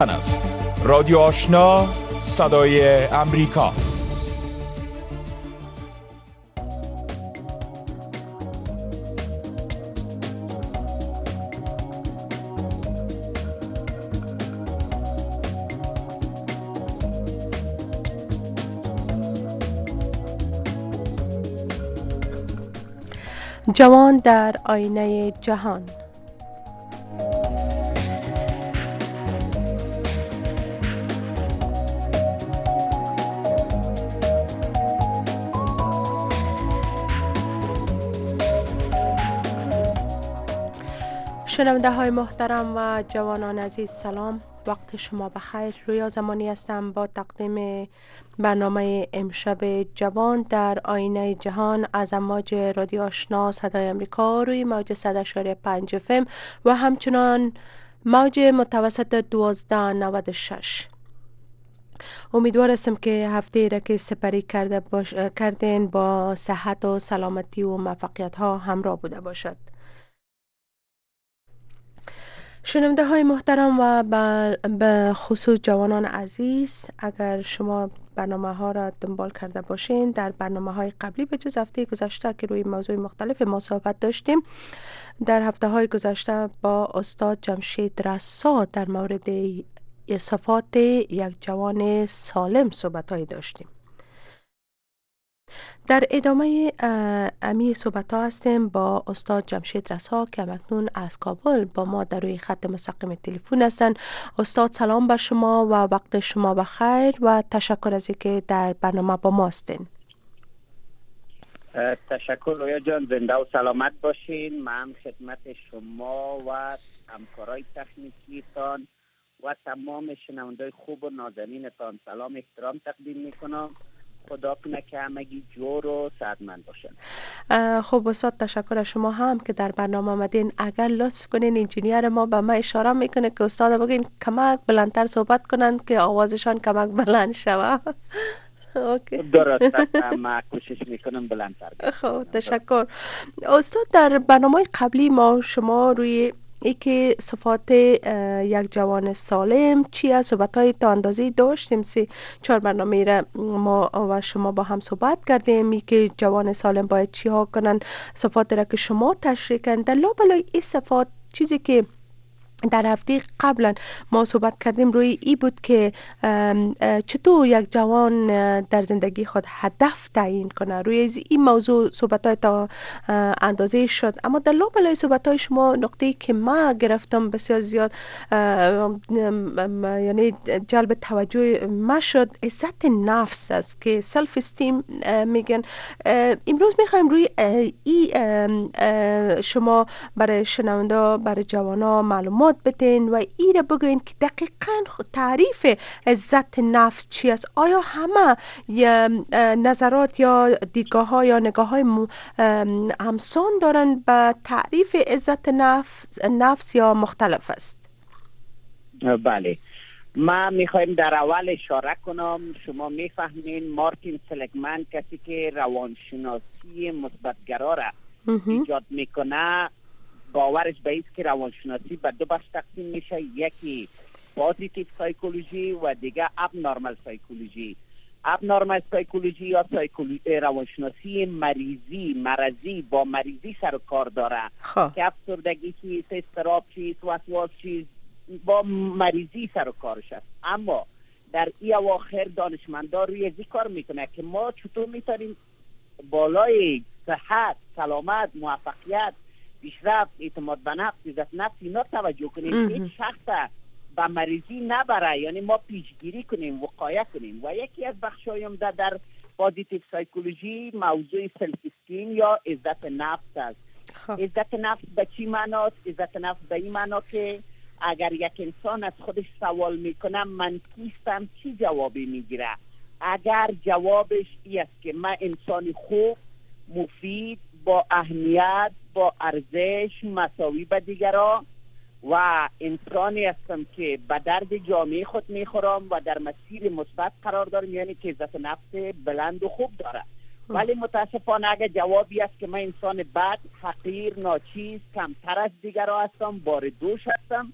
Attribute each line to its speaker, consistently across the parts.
Speaker 1: است رادیو آشنا صدای امریکا.
Speaker 2: جوان در آینه جهان. شنونده های محترم و جوانان عزیز، سلام، وقت شما بخیر. رویا زمانی هستم با تقدیم برنامه امشب جوان در آینه جهان از امواج رادیو آشنا صدای امریکا روی موج 100.5 FM و همچنان موج متوسط 1296. امیدوار هستم که هفته را که سپری کردین با صحت و سلامتی و موفقیت ها همراه بوده باشد. شنونده های محترم و به خصوص جوانان عزیز، اگر شما برنامه ها را دنبال کرده باشین، در برنامه های قبلی به جز هفته گذشته که روی موضوع مختلف ما صحبت داشتیم، در هفته های گذشته با استاد جمشید رسا در مورد صفات یک جوان سالم صحبت های داشتیم. در ادامه امی صحبت ها هستیم با استاد جمشید رسا که اکنون از کابل با ما در روی خط مستقیم تلفن هستند. استاد سلام بر شما و وقت شما بخیر و تشکر از اینکه در برنامه با ما هستین.
Speaker 3: تشکر رویا جان، زنده و سلامت باشین. من خدمت شما و همکارای تکنیکیتان و تمام شنوندای خوب و نازنینتان سلام احترام تقدیم میکنم. خدا کنه که همگی جور و صحتمند باشن.
Speaker 2: خب استاد، تشکر از شما هم که در برنامه آمدین. اگر لطف کنین انجینیر ما به ما اشاره میکنه که استاد بگین کمک بلندتر صحبت کنن که آوازشان کمک بلند شوه. اوکی.
Speaker 3: درست، ما کوشش میکنم بلندتر.
Speaker 2: خب تشکر استاد. در برنامه قبلی ما شما روی ای که صفات یک جوان سالم چی است صحبت‌های تا اندازه‌ای داشتیم. 3-4 برنامه را ما و شما با هم صحبت کردیم ای که جوان سالم باید چی ها کنن، صفات را که شما تشریح کردن. در لابلای این صفات چیزی که در هفته قبلا ما صحبت کردیم روی ای بود که چطور یک جوان در زندگی خود هدف تعیین کنه. روی این موضوع صحبت‌های تا اندازه شد، اما در لابلای صحبت‌های شما نقطه‌ای که ما گرفتم بسیار زیاد یعنی جلب توجه ما شد، عزت نفس است که سلف استیم میگن. امروز میخوایم روی ای شما برای شنونده، برای جوانا معلومات بدین و ایره بگوین که دقیقاً تعریف عزت نفس چی است. آیا همه نظرات یا دیدگاه ها یا نگاه های همسان دارن به تعریف عزت نفس یا مختلف است؟
Speaker 3: بله، ما میخوایم در اول اشاره کنم. شما میفهمین مارتین سلیگمن کسی که روانشناسی مثبت‌گرا را ایجاد میکنه، باورش به است که روانشناسی به دو بخش تقسیم میشه، یکی پوزیتیو سایکولوژی و دیگه ابنورمال سایکولوژی. ابنورمال سایکولوژی یا روانشناسی مرضی با مریضی سر و کار داره که افسردگی چیست، اضطراب چیست، وسواس چیست، با مریضی سر و کارش است. اما در این اواخر دانشمندان روی ازی کار میکنه که ما چطور میتونیم بالای صحت، سلامت، موفقیت، پیشرفت، اعتماد به نفس، عزت نفس اینا توجه کنیم که هیچ شخص به مریضی نبره، یعنی ما پیشگیری کنیم، وقایه کنیم. و یکی از بخش‌های عمده در پوزیتیو سایکولوژی موضوع سلف استیم یا عزت نفس است. عزت نفس به چی معناست؟ عزت نفس به این معنا که اگر یک انسان از خودش سوال میکنه من کیستم، چی جوابی میگیره؟ اگر جوابش این است که من انسان خوب، مفید، با اهمیت، با ارزش، مساوی به دیگران و انسانی هستم که به درد جامعه خود میخورم و در مسیر مثبت قرار دارم، یعنی که عزت نفس بلند و خوب داره. ولی متاسفانه اگر جوابی است که من انسان بد، حقیر، ناچیز، کمتر از دیگران هستم، بار دوش هستم،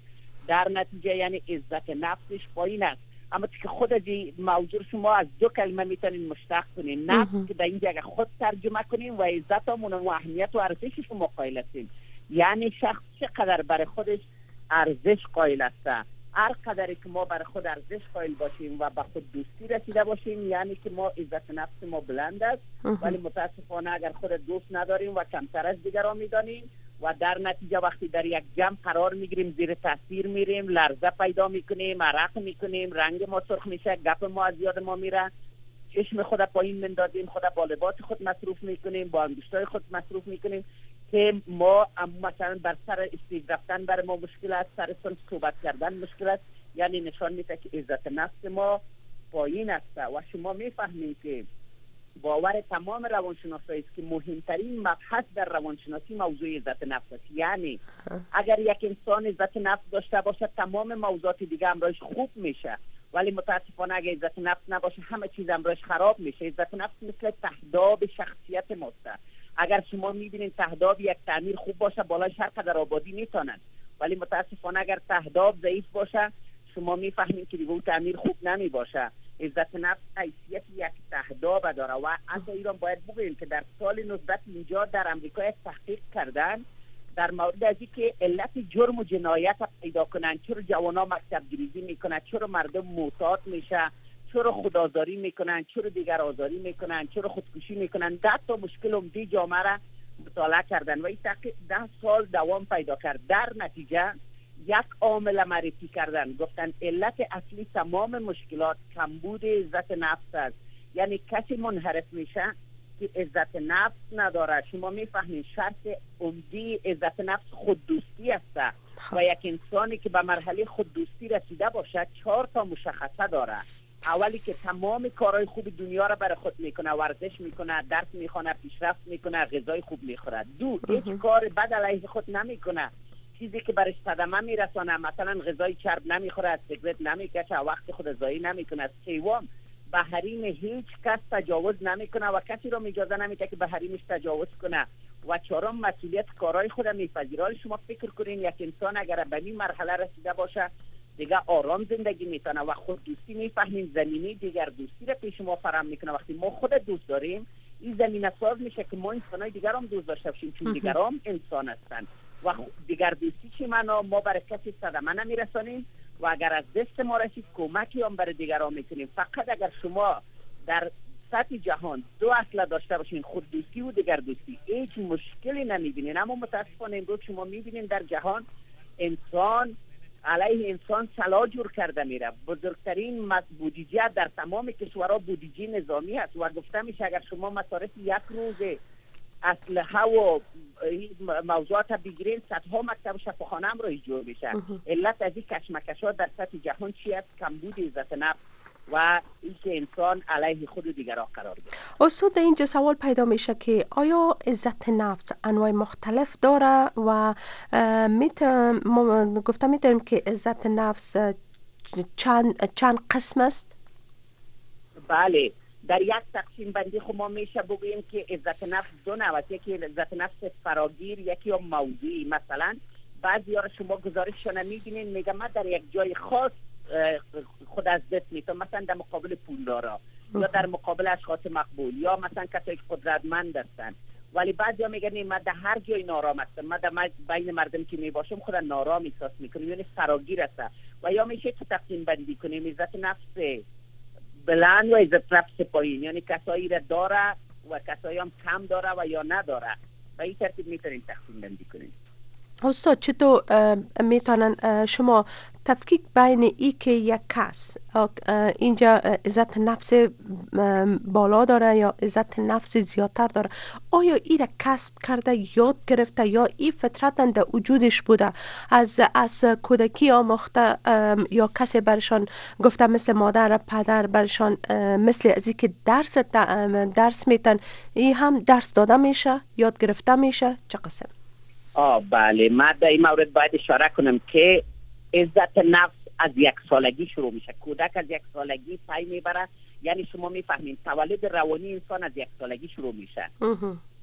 Speaker 3: در نتیجه یعنی عزت نفسش پایین است. اما که خود از موضوع شما از دو کلمه میتونین مشتق کنین، نفس که در این جگه خود ترجمه کنین و عزتمون و اهمیت و ارزشش رو قائل هستیم. یعنی شخص چقدر برای خودش ارزش قائل است. هر قدری که ما برای خود ارزش قائل باشیم و به خود دوستی رسیده باشیم یعنی که ما عزت نفس ما بلند است. ولی متاسفانه اگر خود دوست نداریم و کمتر از دیگران میدانیم و در نتیجه وقتی در یک جمع قرار میگیریم زیر تاثیر میریم، لرزه پیدا میکنیم، عرق میکنیم، رنگ ما سرخ میشه، گپ ما از یاد ما میره، چشم خود پایین میندازیم، خود با لباس خود مصروف میکنیم، با انگشتای خود مصروف میکنیم که ما مثلا بر سر استیج رفتن برای ما مشکل است، سر صحبت کردن مشکل است. یعنی نشان میده که عزت نفس ما پایین است و شما میفهمید که باور تمام روانشناسایی است که مهمترین مبحث در روانشناسی موضوع عزت نفس است. یعنی اگر یک انسان عزت نفس داشته باشه تمام موضوعات دیگه امروز خوب میشه، ولی متاسفانه اگر عزت نفس نباشه همه چیز امروز خراب میشه. عزت نفس مثل تهداب شخصیت ماست. اگر شما میبینید تهداب یک تعمیر خوب باشه بالاش هر قدر آبادی میتونن، ولی متاسفانه اگر تهداب ضعیف باشه شما میفهمید که دیگه اون تعمیر خوب نمی باشه. عزت نفس حیثیت یک تهداب داره و از ایران باید بگوییم که در سال 1950 در امریکا یک تحقیق کردن در مورد از اینکه علت جرم و جنایت پیدا کنن، چرا جوانا مکتب گریزی میکنن، چرا مردم معتاد میشه، چرا خودآزاری میکنن، چرا دیگر آزاری میکنن، چرا خودکشی میکنن. 10 تا مشکل عمده جامعه را مطالعه کردن و این تحقیق 10 سال دوام پیدا کرد. در نتیجه یک عامل معرفی کردن، گفتن علت اصلی تمام مشکلات کمبود عزت نفس است. یعنی کسی منحرف میشه که عزت نفس نداره. شما میفهمید شرط عمده عزت نفس خوددوستی است و یک انسانی که به مرحله خوددوستی رسیده باشه 4 تا مشخصه داره. اولی که تمام کارهای خوب دنیا را برای خود میکنه، ورزش میکنه، درس میخونه، پیشرفت میکنه، غذای خوب میخوره. 2 هیچ کار بد علیه خود نمیکنه، چیزی که برش صدمه میرسانه، مثلا غذای چرب نمیخوره، سیگرت نمیکشه، وقت خود ضایع نمیکنه. 3 به حریم هیچ کس تجاوز نمیکنه و کسی را اجازه نمیده که به حریمش تجاوز کنه. و 4 مسئولیت کارهای خود میپذیره. شما فکر کنین یک انسان اگر به این مرحله رسیده باشه دیگه آرام زندگی میتونه و خود دوستی میفهمیم زمینی دیگر دوستی را پیش ما فراهم میکنه. وقتی ما خود دوست داریم این زمینه ساز میشه که ما انسانای دیگر هم دوست داشته باشیم چون دیگر هم انسان هستن و دیگر دوستی چی معنا؟ ما برای کسی صدمه نمیرسانیم و اگر از دست ما رسید کمکی هم برای دیگران میکنیم. فقط اگر شما در سطح جهان 2 اصل داشته باشین، خود دوستی و دیگر دوستی، هیچ مشکلی نمیبینین. اما متاسفانه امروز شما میبینین در جهان انسان علیه انسان سلا جور کرده میره. بزرگترین بودجه در تمام کشورها بودجه نظامی است و گفته میشه اگر شما مصارف یک روز اسلحه و موضوعات بگیرین صدها مکتب و شفاخانه هم را ایجاد میشه. علت از این کشمکش‌ها در سطح جهان چی است؟ کمبود عزت نفس و اینکه انسان علیه خود و دیگران قرار گیره.
Speaker 2: استاد در اینجا سوال پیدا میشه که آیا عزت نفس انواع مختلف داره و گفته میتونیم که عزت نفس چند قسم است؟
Speaker 3: بله، در یک تقسیم بندی خب ما میشه بگوییم که عزت نفس 2 نوع، یکی عزت نفس فراگیر، یکی هم موضوعی. مثلا بعضی ها شما گزارششون میبینین میگه من در یک جای خاص خود از دست میتونم، مثلا در مقابل پولدارا یا در مقابل اشخاص مقبول یا مثلا کسایی که قدرتمند هستن. ولی بعضیا میگن من در هر جای نارام هستم، من در بین مردم که میباشم خودم نارام احساس میکنم، یعنی فراگیر هستم. و یا میشه تو تقسیم بندی کنیم عزت نفس بلند و عزت نفس پایین، یعنی کسایی را داره و کسایی هم کم داره و یا نداره. و این ترتیب میتونیم تقسیم بندی کنیم.
Speaker 2: استاد چطور میتونن شما تفکیک بین ای که یک کس اینجا عزت نفس بالا داره یا عزت نفس زیادتر داره، آیا ای را کسب کرده، یاد گرفته یا ای فطرتاً در وجودش بوده، از کودکی آموخته یا کسی برشان گفته مثل مادر پدر برشان مثل از که درس میتن ای هم درس داده میشه، یاد گرفته میشه؟ چه قسم؟
Speaker 3: بله، من در این مورد باید اشاره کنم که عزت نفس از 1 سالگی شروع میشه. کودک از 1 سالگی پی میبره، یعنی شما میفهمین تولد روانی انسان از 1 سالگی شروع میشه.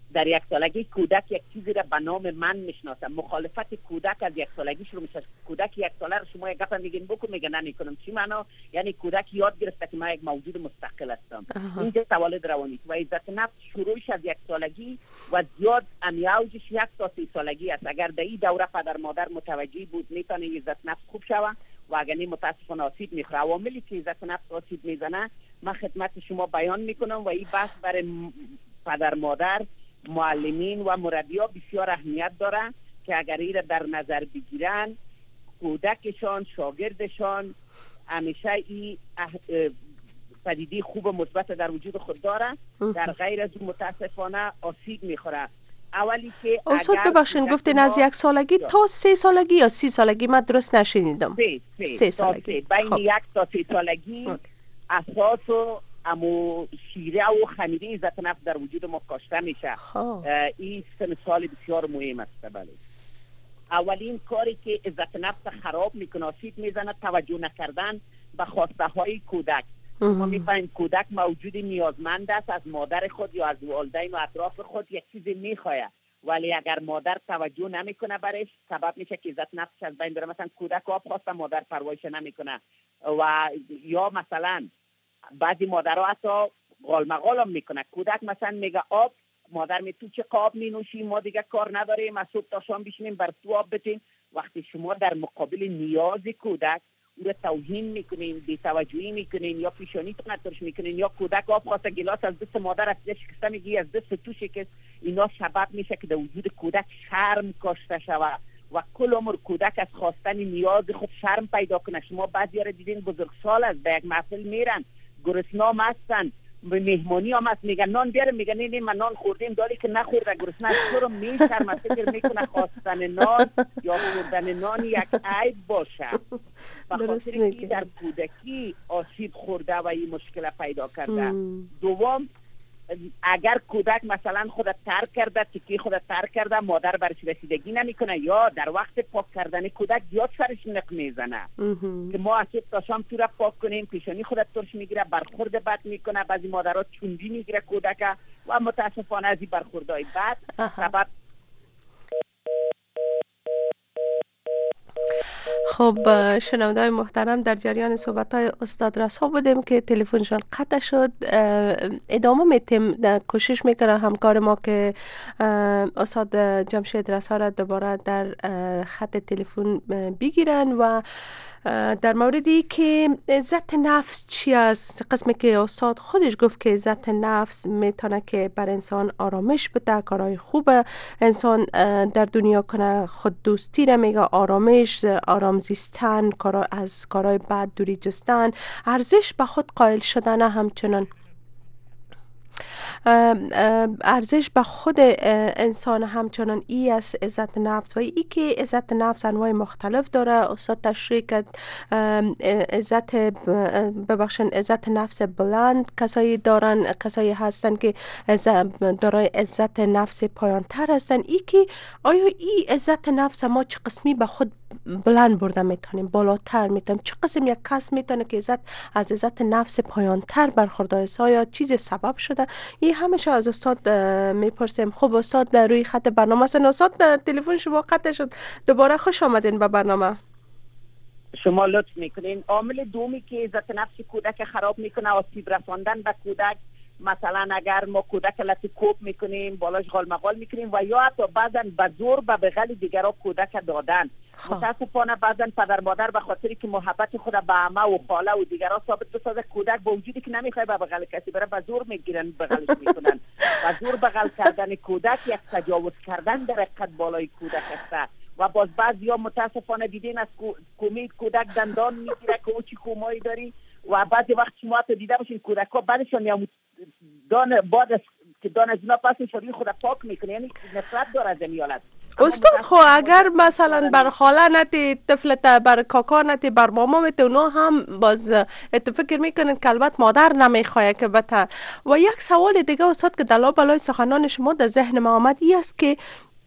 Speaker 3: در یک سالگی کودک یک چیزی را به نام من میشناسه. مخالفت کودک از یک سالگی شروع میشه. کودک یک ساله رو شما یک گپ میگین بکن، میگه نمیکنم. چی معنا؟ یعنی کودک یاد گرفته که من یک موجود مستقل هستم. اینجا توالد روانی و عزت نفس شروعش از یک سالگی و زیاد اوجش 1 تا 3 سالگی است. اگر در این دوره پدر مادر متوجه بود میتونه عزت نفس خوب شود و اگر نه متاسفانه آسیب میخوره. عواملی که عزت نفس آسیب میزنه من خدمت شما بیان میکنم و این بحث برای پدر مادر، معلمین و مربیان بسیار اهمیت داره که اگر این در نظر بگیرن کودکشان، شاگردشان همیشه این پدیده خوب مثبت در وجود خود داره، در غیر از اون متاسفانه آسیب میخوره. اولی که
Speaker 2: استاد ببخشید گفتین از 1 سالگی تا 3 سالگی یا 30 سالگی؟ من درست نشنیدم.
Speaker 3: 3 سالگی. بین 1 تا 3 سالگی اساس و امو شیره و خمیره عزت نفس در وجود ما کاشته میشه. این سن سال بسیار مهم است. بله، اولین کاری که عزت نفس خراب میکنه، آسیب میزنه، توجه نکردن به خواسته های کودک. ما میفهمیم کودک موجود نیازمند است از مادر خود یا از والدین و اطراف خود یک چیزی میخواد، ولی اگر مادر توجه نمیکنه برش سبب میشه که عزت نفسش از بین بره. مثلا کودک آب خواسته مادر پرورش نمیکنه و یا مثلا بعضی مادرها حتی غالمغال هم میکنه. کودک مثلا میگه آب، مادر می تو چه قاب می نوشی، ما دیگه کار نداریم، از صبح تا شام بشینیم بر تو آب بتیم. وقتی شما در مقابل نیاز کودک او را توهین میکنین، بی‌توجهی میکنین یا پیشانیتون ترش میکنین، یا کودک آب خواسته گلاس از دست مادر از شکسته میگی از دست تو شکست، اینا سبب میشه که در وجود کودک شرم کاشته شود و کل عمر کودک از خواستن نیاز خود شرم پیدا کنه. شما بعضی را دیدین بزرگسال است، به یک محفل میرن گرسنام هستن، به مهمانی هم هست، میگن نان بیارم، میگن نه من نان خوردیم، داری که نخورده گرسنه است. تو رو میشرمه، فکر میکنه خواستن نان یا خوردن نان یک عیب باشه. بخاطر که در کودکی آسیب خورده و این مشکل پیدا کرده. دوم، اگر کودک مثلا خودت ترک کرده، تکی خودت ترک کرده، مادر برش رسیدگی نمیکنه یا در وقت پاک کردن کودک زیاد سرش نق میزنه که ما از تا شام تو را پاک کنیم، پیشانی خودت ترش میگیره، برخورد بد میکنه، بعضی مادرها چوندی میگیره کودک و متاسفانه از این برخوردهای بد سبب.
Speaker 2: خب شنونده‌های محترم، در جریان صحبت‌های استاد رسا بودیم که تلفنشان قطع شد. ادامه میتیم، کوشش میکنه همکار ما که استاد جمشید رسا را دوباره در خط تلفن بگیرن و در موردی که عزت نفس چی است، قسمی که استاد خودش گفت که عزت نفس میتونه که بر انسان آرامش بده، کارهای خوب انسان در دنیا کنه، خود دوستی را میگه، آرامش، آرام زیستن، از کارهای بد دوری جستن، ارزش به خود قائل شدن، همچنان ارزش به خود انسان، همچنان ای است عزت نفس. و ای که عزت نفس انواع مختلف داره. استاد تشریح کرد عزت نفس بلند کسایی دارن، کسایی هستن که دارای عزت نفس پایان تر هستن. ای که آیا ای عزت نفس ما چه قسمی به خود بلند برده میتونیم، بالاتر میتونیم؟ چه قسم یک کس میتونه که از عزت نفس پایان تر برخوردار است؟ آیا چیز سبب شده؟ این همیشه از استاد میپرسیم. خب استاد در روی خط برنامه هستن. استاد تلفن شما قطع شد، دوباره خوش آمدین به برنامه.
Speaker 3: شما لطف میکنین. عامل دومی که عزت نفس کودک خراب میکنه آسیب رساندن به کودک. مثلا اگر ما کودک لطی کوب میکنیم، بالاش غالمغال میکنیم و یا حتی بعضا به زور به بغل دیگرها کودک دادن. متاسفانه بعضا پدر مادر به خاطری که محبت خود به عمه و خاله و دیگرها ثابت بسازه، کودک با وجودی که نمیخواد به بغل کسی بره به زور میگیرن، بغلش میکنن. به زور بغل کردن کودک یک تجاوز کردن در قد بالای کودک است. و باز بعضیا متاسفانه دیدین از کومید کودک دندان میگیره که او چی کومایی داری و بعضی وقت شما تو دیده باشین کودک‌ها بعدشون یا بعد که دان از اینا پس شدی خود پاک میکنه، یعنی نفرت داره از میالت.
Speaker 2: استاد خو اگر مثلا بر خاله نتی طفلت، بر کاکا نتی، بر ماما مت، اونا هم باز فکر میکنن که البته مادر نمیخواه که بتر. و یک سوال دیگه استاد که دلا بلای سخنان شما در ذهن ما آمد ای است که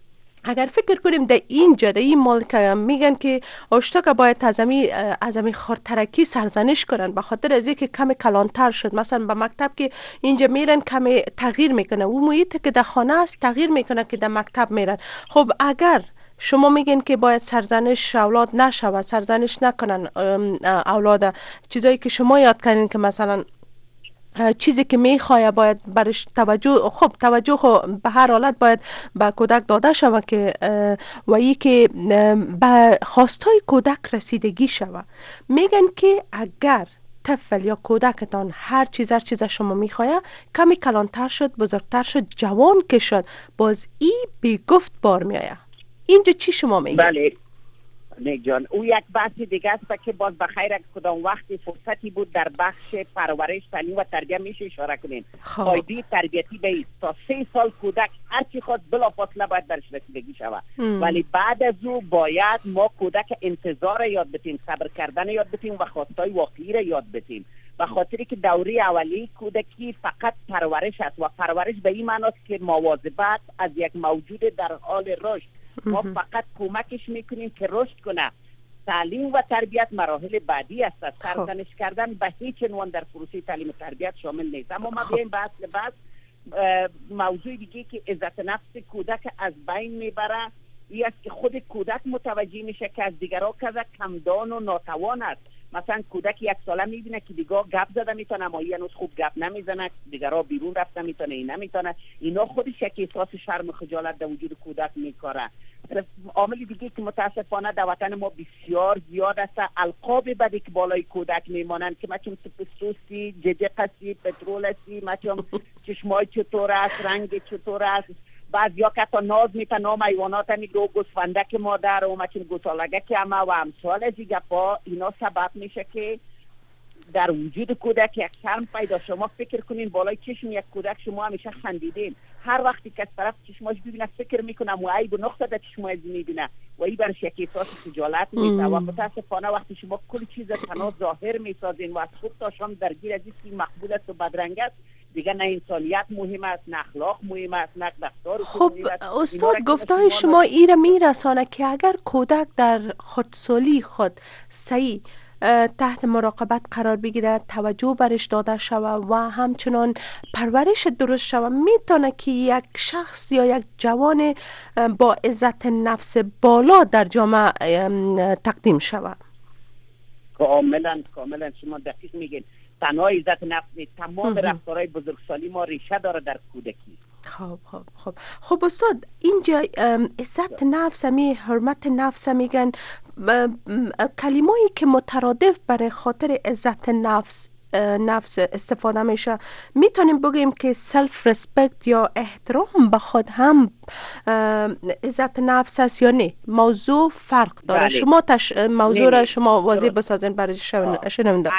Speaker 2: اگر فکر کنیم در اینجا در این ملک میگن که اشتا که باید از امی خورترکی سرزنش کنن به خاطر از اینکه کم کلانتر شد. مثلا به مکتب که اینجا میرن کم تغییر میکنه، او محیط که در خانه است تغییر میکنه که در مکتب میرن. خب اگر شما میگن که باید سرزنش اولاد نشود، سرزنش نکنن اولاد، چیزایی که شما یاد کردین که مثلا چیزی که میخواه باید برش توجه، خب توجه به هر حالت باید به کودک داده شود که و ای که به خواستای کودک رسیدگی شود. میگن که اگر طفل یا کودکتان هر چیز شما میخواه، کمی کلانتر شد، بزرگتر شد، جوان که شد، باز ای بی گفت بار میآید. اینجا چی شما میگن؟
Speaker 3: بله نیک جان، او یک بحث دیگه است که باز بخیر اگه کدام وقتی فرصتی بود در بخش پرورش، تعلیم و تربیت میشه اشاره کنیم. قاعده تربیتی به است تا 3 سال کودک هر چی خواست بلافاصله باید برش رسیدگی شود، ولی بعد از او باید ما کودک انتظار یاد بدیم، صبر کردن یاد بدیم و خواستای واقعی را یاد بدیم. به خاطری که دوره اولی کودکی فقط پرورش است و پرورش به این معنی است که مواظبت از یک موجود در حال رشد. ما فقط کمکش میکنیم که رشد کنه. تعلیم و تربیت مراحل بعدی است. سرزنش کردن به هیچ عنوان در پروسه تعلیم و تربیت شامل نیست. اما ما بیایم بحث موضوع دیگه که عزت نفس کودک از بین میبره، این است که خود کودک متوجه میشه که از دیگرها کذا کمدان و ناتوان است. مثلا کودک 1 ساله میبینه که دیگه گپ زده میتونه، اما هنوز خوب گپ نمیزنه، دیگرها بیرون رفته میتونه، این نمیتونه. اینا خودش یک احساس شرم و خجالت در وجود کودک میکاره. عامل دیگه که متاسفانه در وطن ما بسیار زیاد است، القاب بدی که بالای کودک میمانند که مچم سپسوسی، ججه قسی، پترولسی، مچم چشمای چطور است، رنگ چطور است. بعض یا که تا ناز میتن نام ایوانات میگو گوسفندک مادر و مچین گوسالگه که اما و امثال از این گپا، اینا سبب میشه که در وجود کودک یک شرم پیدا. شما فکر کنین بالای چشم یک کودک شما همیشه خندیدین، هر وقتی که از طرف چشماش ببینه فکر میکنم و عیب و نقطه در چشماش میبینه و این برش یک احساس خجالت میده. و متاسفانه وقتی شما کل چیز تنها ظاهر میسازین و از خود تا شام درگیر از این مقبول است و بدرنگ است، دیگه نه انسانیت مهم است، نه اخلاق مهم است، نه رفتار
Speaker 2: خب استاد گفتهای شما ایره میرسانه که اگر کودک در خودسالی خود صحیح تحت مراقبت قرار بگیره، توجه برش داده شود و همچنان پرورش درست شود، میتونه که یک شخص یا یک جوان با عزت نفس بالا در جامعه تقدیم شود.
Speaker 3: کاملا شما دقیق میگین. تنها عزت نفس تمام رفتارهای بزرگسالی ما ریشه داره در کودکی.
Speaker 2: خب استاد اینجا عزت نفس می حرمت نفس میگن کلمه‌ای که مترادف برای خاطر عزت نفس استفاده میشه، میتونیم بگیم که سلف ریسپکت یا احترام به خود هم عزت نفس است یا نه؟ موضوع فرق داره. بله. شما موضوع را شما واضح بسازین برای شنونده.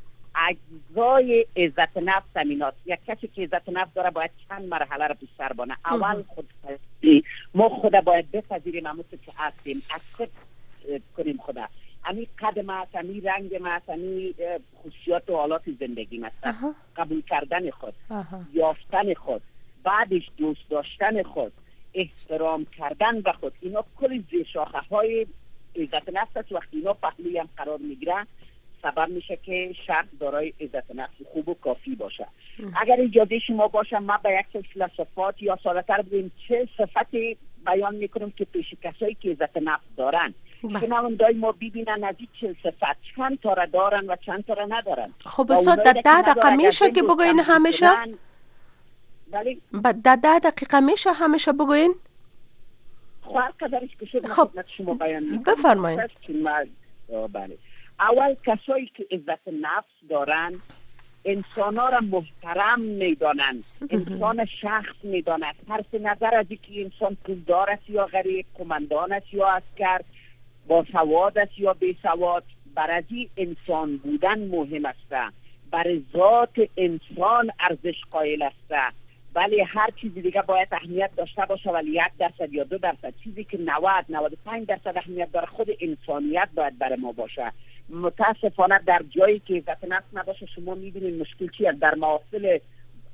Speaker 3: اجزای عزت نفس همیناست. یک کسی که عزت نفس داره باید چند مرحله را پیش‌تر بانه. اول خودپذیری. ما خود باید بپذیریم همون که هستیم، اکسپت کنیم خدا. همین قدم است، همین رنگ است، همین خصوصیات و حالات زندگی است. قبول کردن خود، یافتن خود، بعدش دوست داشتن خود، احترام کردن به خود، اینا کل زیر شاخه های عزت نفس است. وقتی اینا پهلوی هم قرار میگیرن سبب میشه که شخص دارای عزت نفس خوب و کافی باشه. اگر اجازه شما باشه ما به یک سلسله صفات یا ساده‌تر بگیم چه صفتی بیان میکنم که پیش کسایی که عزت نفس دارن، چون اون ما ببینن از این 40 صفت چند تا را دارن و چند تا را ندارن.
Speaker 2: خب استاد در 10 دقیقه میشه که بگوین همیشه؟
Speaker 3: بله
Speaker 2: در 10 دقیقه میشه همیشه بگوین؟
Speaker 3: هر قدرش که شد خدمت شما بیان میکنم.
Speaker 2: بفرمایید.
Speaker 3: بله. اول کسایی که عزت نفس دارن انسانا را محترم میدانند، انسان شخص میدانند، صرف نظر از اینکه انسان پولدار است یا غریب، قماندان است یا عسکر، با سواد است یا بی سواد، برای انسان بودن مهم است، برای ذات انسان ارزش قائل است. ولی هر چیزی دیگه باید اهمیت داشته باشه، ولی 1% یا 2%، چیزی که 90-95% اهمیت داره خود انسانیت باید برای ما باشه. متاسفانه در جایی که عزت نفس نباشه شما میبینید مشکل چیه؟ در محافل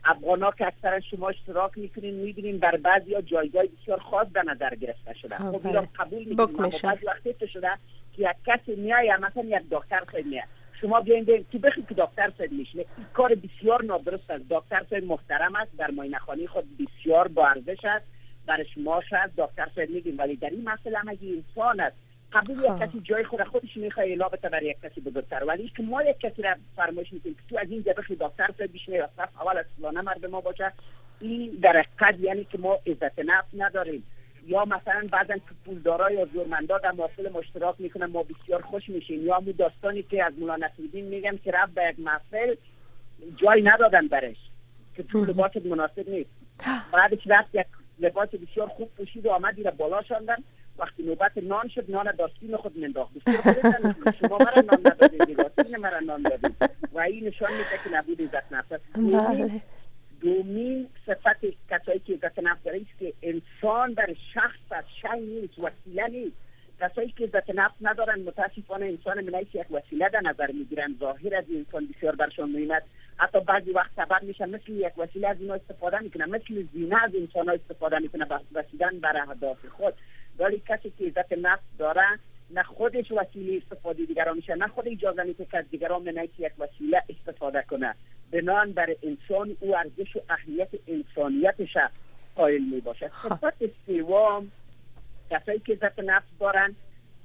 Speaker 3: افغانا که اکثرا شما اشتراک میکنین میبینین بر بعضی ها جایگاه بسیار خاص در نظر گرفته شده. خب اینا قبول میکنیم، اما بعضی وقتی تو شده که یک کسی میایه، مثلا یک دکتر صاحب میایه، شما بیاین تو بخید که دکتر صاحب میشنه، این کار بسیار نادرست است. دکتر صاحب محترم است، در معاینه خانه خود بسیار با ارزش است، برای شما شاید دکتر صاحب میگیم، ولی در این مسئله هم اگه انسان است قبول یک کسی جای خودش میخواد اعلام بده برای یک کسی بزرگتر، ولی که ما یک کسی را فرمایش میکنیم که تو از این جبه دکتر صاحب بشینه یا صف اول از فلانه مرد ما باشه، این در حقیقت یعنی که ما عزت نفس نداریم. یا مثلا بعضن که پولدارا یا زورمندا در محفل ما اشتراک میکنن ما بسیار خوش میشیم، یا همون داستانی که از مولا نصیرالدین میگن که رفت به یک محفل جای ندادن برش که تو لباس مناسب نیست، بعدش رفت یک لباس بسیار خوب پوشید و آمد را بالا شاندن، وقتی نوبت نان شد نان داستین خود منداخت. شما مرا نان ندادید، داستین مرا نان دادید و این نشان میده که نبود عزت نفس. دومین صفت کسایی که عزت نفس داره است که انسان در شخص از شی نیست، وسیله نیست. کسایی که عزت نفس ندارن متاسفانه انسان منیس یک وسیله در نظر میگیرن، ظاهر از انسان بسیار برشان مهمت، حتی بعضی وقت سبب میشن مثل یک وسیله از اینا استفاده میکنن، مثل زینه از انسان ها استفاده میکنن رسیدن بر اهداف خود. ولی کسی که عزت نفس داره نه خودش وسیله استفاده دیگران میشه، نه خود اجازه میده که از دیگران منیس یک وسیله استفاده کنه. بنان بر انسان او ارزش و اهمیت انسانیتش قائل میباشه. صفت سوم کسایی که عزت نفس دارن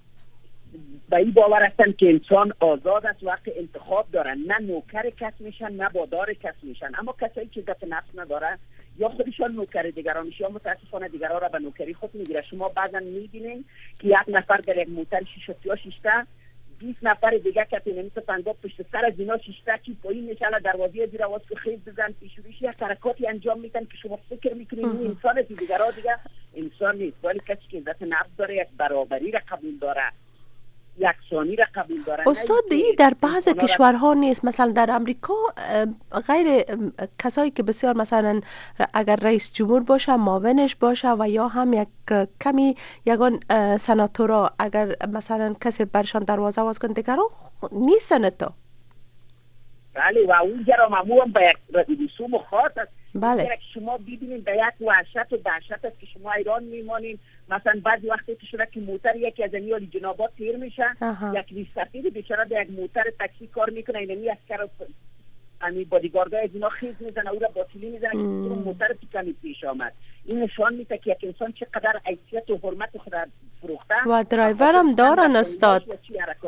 Speaker 3: به این باور هستن که انسان آزاد است، وقت انتخاب دارن، نه نوکر کس میشن نه بادار کس میشن. اما کسایی که عزت نفس ندارن یا خودشان نوکر دیگران میشه یا متاسفانه دیگران را به نوکری خود میگیره. شما بعضا میبینین که یک نفر در یک موتر 20 نفر دیگه که نمیشه پنجاه پشت سر از اینا شیشته کی پایین میشن، دروازه زیر آواز که خیز بزن پیشوریش یک حرکاتی انجام میدن که شما فکر میکنین این انسان است، دیگران دیگه انسان نیست. ولی کسی که عزت نفس داره یک برابری را قبول داره، یکسانی را قبول داره.
Speaker 2: استاد این در بعض کشورها نیست، مثلا در امریکا غیر کسایی که بسیار مثلا اگر رئیس جمهور باشه معاونش باشه و یا هم یک کمی یگان سناتورا اگر مثلا کسی برشان دروازه باز کنه دیگران نیستن تا.
Speaker 3: بله و اونجا را معمولا به یک رسوم خاص است.
Speaker 2: بله.
Speaker 3: شما ببینید به یک وحشت و دهشت است که شما ایران میمانید، مثلا بعضی وقتی که شده که موتر یکی از این عالی جنابات تیر میشه، یک ریش سفید بیچاره در یک موتر تاکسی کار میکنه، اینمی اسکر امی بادیگاردای از اینا خیز میزنه او را باطیلی میزنه که موتر پیکانی پیش آمد. این نشان میده که یک انسان چقدر حیثیت و حرمت خود فروخته
Speaker 2: و درایور هم دارن استاد.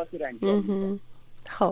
Speaker 2: خب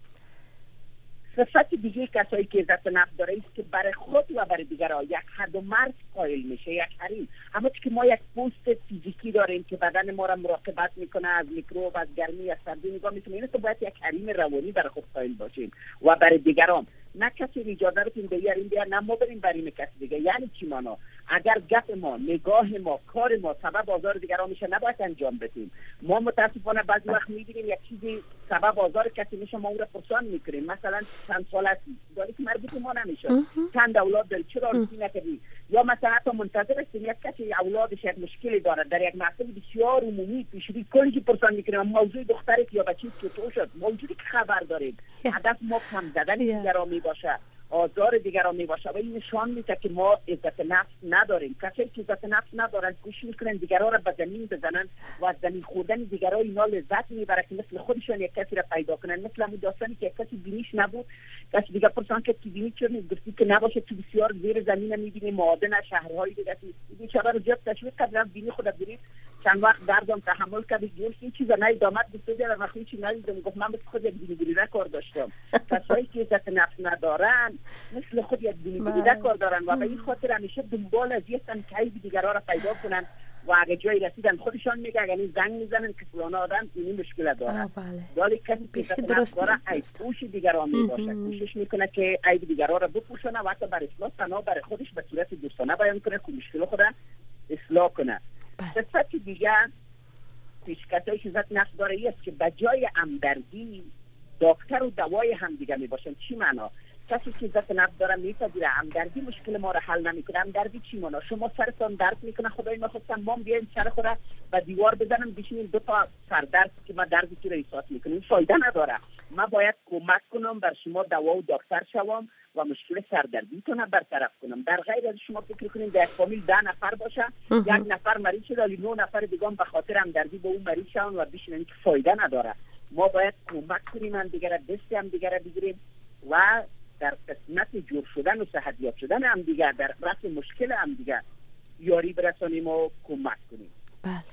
Speaker 3: صفت دیگه کسایی که عزت نفس داره است که برای خود و برای دیگران یک حد و مرز قائل میشه، یک حریم. اما که ما یک پوست فیزیکی داریم که بدن ما را مراقبت میکنه از میکروب، از گرمی، از سردی نگاه میکنه، اینو تو باید یک حریم روانی برای خود قائل باشیم و برای دیگران. نه کسی اجازه بدیم بیاریم بیار، نه ما بریم بریم کسی دیگه. یعنی چی مانا؟ اگر گپ ما، نگاه ما، کار ما سبب آزار دیگران میشه نباید انجام بدیم. ما متاسفانه بعضی وقت میبینیم یک چیزی سبب آزار کسی میشه ما اون را پرسان میکنیم، مثلا چند سال است داری که مربوط ما نمیشه، چند اولاد داری چرا رسی نکردی، یا مثلا حتی منتظر هستیم یک کسی اولادش یک مشکلی داره در یک محفل بسیار عمومی پیشوری کلی که پرسان میکنیم موضوع دخترت یا بچه‌ت که تو شد، موجودی که خبر داریم. هدف ما کم زدن دیگران میباشه، آزار دیگران میباشه و این نشان میده که ما عزت نفس نداریم. کسایی که عزت نفس ندارن کوشش میکنن دیگران را به زمین بزنن و از زمین خوردن دیگران اینا لذت میبرن که مثل خودشون یک کسی را پیدا کنن. مثل همون داستانی که یک کسی بینیش نبود، کسی دیگه پرسان که بینی چرا نیست، گفتی که نباشه تو بسیار زیر زمین میبینی معادن شهرهای دیگه بیچاره رو جب تشویق کردن بینی خودت برید چند وقت دردم تحمل کردی جور این چیزا نیامد بسیار در وقتی چی ندیدم گفت من مثل خود یک بینی کار داشتم. کسایی که عزت نفس ندارن مثل خود یک بینی کار دارن و به این خاطر همیشه دنبال از هستن که عیب دیگران را پیدا کنن و اگه جایی رسیدن خودشان میگن یعنی زنگ میزنن که فلان آدم این مشکل داره. ولی کسی که عزت نفس داره عیب پوش دیگران میباشه، کوشش میکنه که عیب دیگران را بپوشونه و حتی برای اصلاح تنها برای خودش به صورت دوستانه بیان کنه که مشکل خود اصلاح کنه. صفت دیگه پیشکسایی که عزت نفس داره است که به جای همدردی دکتر و دوای هم دیگه میباشن. چی معنا؟ کسی که عزت نفس داره میپذیره. همدردی مشکل ما را حل نمیکنه. همدردی چی مانا؟ شما سرتان درد میکنه، خدای نخواستم ما بیایم سر خود و دیوار بزنم بشینیم دو تا سردرد که ما دردی که را احساس میکنیم فایده نداره. ما باید کمک کنم بر شما دوا و دکتر شوم و مشکل سردردیتون را برطرف کنم. در غیر از شما فکر کنین در فامیل 10 نفر باشه، یک نفر مریض شده ولی 9 نفر دیگه به خاطر همدردی به اون مریض شون و بشینن که فایده نداره. ما باید کمک کنیم، هم دیگه دست هم دیگه بگیریم و در قسمت جور شدن و صحتیاب شدن هم دیگه، در رفع مشکل هم دیگه یاری برسانیم و کمک کنیم.
Speaker 2: بله.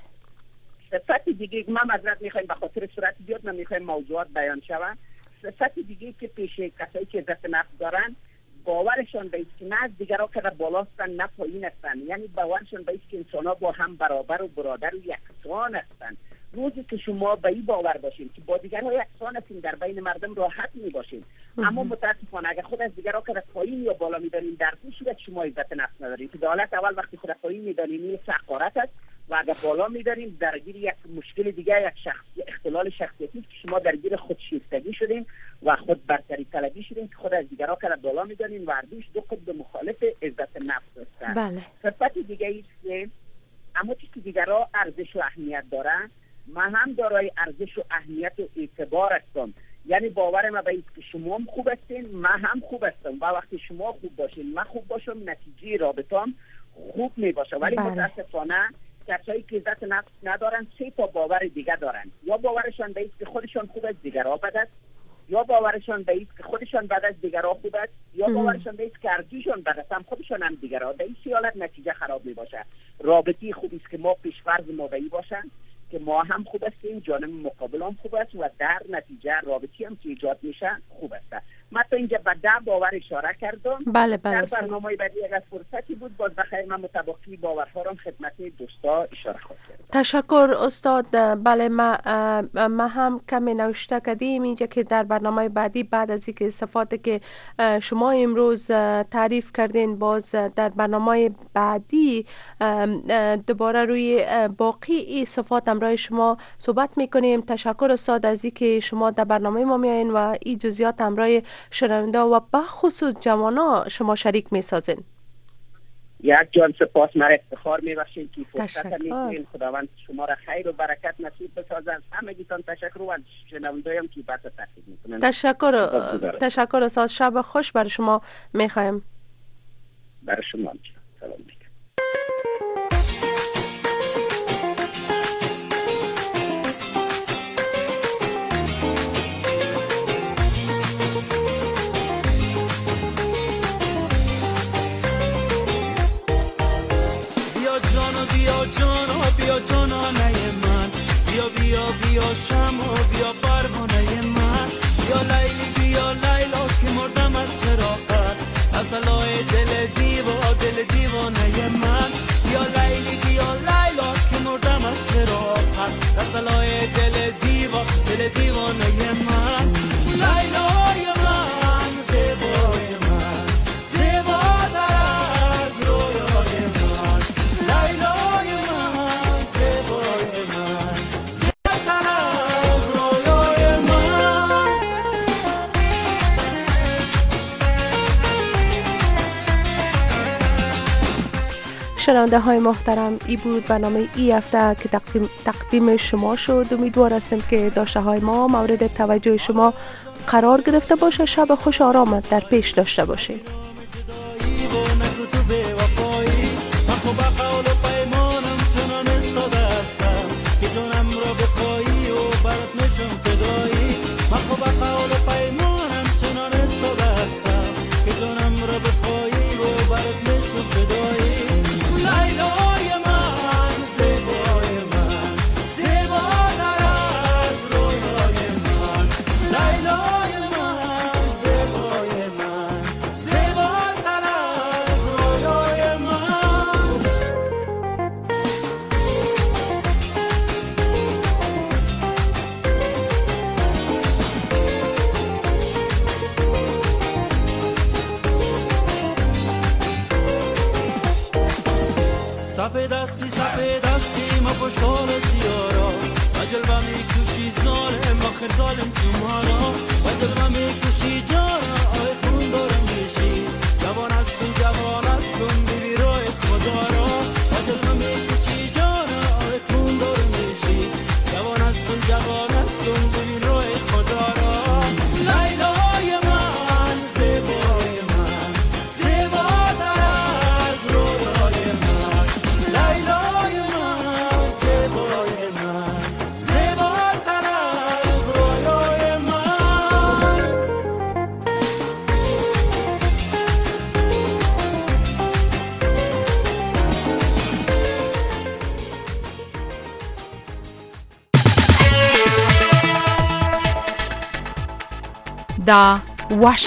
Speaker 3: صفت دیگه ما معذرت میخوایم به خاطر سرعت زیاد نمیخوایم موضوعات بیان شود. صفت دیگه که پیش کسایی که عزت نفس دارن باورشان به است که نه از دیگرها که بالاستن نه پایین هستن، یعنی باورشان به است که انسان‌ها با هم برابر و برادر و یکسان هستند. روزی که شما به این باور باشین که با دیگرها یکسان هستین در بین مردم راحت میباشین، اما متاسفانه اگر خود از دیگرها که پایین یا بالا میدانین در این صورت شما عزت نفس ندارین. که حالت اول وقتی خود پایین میدانین این حقارت است و اگر بالا میدارین درگیر یک مشکل دیگه، یک اختلال شخصیتی که شما درگیر خودشیفتگی شدین و خود برتری طلبی شدین که خود از دیگرها که بالا میدانین و اردوش دو قطب مخالف عزت نفس هستند.
Speaker 2: بله.
Speaker 3: صفت دیگه است که اما چیزی که دیگرها ارزش و اهمیت دارن، من هم دارای ارزش و اهمیت و اعتبار هستم. یعنی باور ما به این که شما هم خوب هستین، من هم خوب هستم و وقتی شما خوب باشین من خوب باشم نتیجه رابطام خوب می باشه. ولی متاسفانه کسایی که عزت نفس ندارن 3 تا باور دیگه دارن. یا باورشان به این که خودشان خوب است دیگرها بد است، یا باورشان به این که خودشان بد است دیگرها خوب است، یا باورشان به این که ارزششان بد است هم خودشان هم دیگرها. در این حالت نتیجه خراب می باشه. رابطی خوبی است که ما پیش‌فرض ما به این باشن که ما هم خوب هستیم، جانب مقابل هم خوب است و در نتیجه رابطی هم که ایجاد میشه خوب است. من تا اینجا به 10 باور اشاره کردم.
Speaker 2: بله
Speaker 3: در برنامه بعدی اگر فرصتی بود باز بخیر من مطابقی باورها رو خدمت دوستا اشاره خواهم کرد.
Speaker 2: تشکر استاد. بله ما هم کمی نوشته کردیم اینجا که در برنامه بعدی بعد از اینکه صفاتی که شما امروز تعریف کردین باز در برنامه بعدی دوباره روی باقی این صفات همراه شما صحبت میکنیم. تشکر استاد از اینکه شما در برنامه ما میایین و این جزئیات همراه شنونده و به خصوص جوانا شما شریک میسازین.
Speaker 3: یک جان سپاس، مرا افتخار میبخشید که فرصت میدین. خداوند شما را خیر و برکت نصیب بسازد. همگیتان تشکر و شنونده‌ام که بحث تحقیق میکنن.
Speaker 2: تشکر استاد. شب خوش برای شما میخوایم.
Speaker 3: برای شما سلام میکنم.
Speaker 4: بیا جانانه من، بیا شمع بیا پروانه من، بیا لیلا که مردم از فراقت، اصلای دل دیوانه من، بیا لیلا که مردم از فراقت، اصلای دل دیوانه من، لیلای من زیبای من، زیباتر از رویای من، لیلای من زیبای من، زیباتر از رویای من.
Speaker 2: شنونده های محترم، ای بود برنامه ای هفته که تقدیم شما شد. امیدوار هستیم که داشته های ما مورد توجه شما قرار گرفته باشه. شب خوش آرام در پیش داشته باشید. سپیدستی ما پشتال سیارا و جلوه میکشی ظالم آخر ظالم تو مانا و جلوه میکشی جانا آی خون
Speaker 5: کانادا،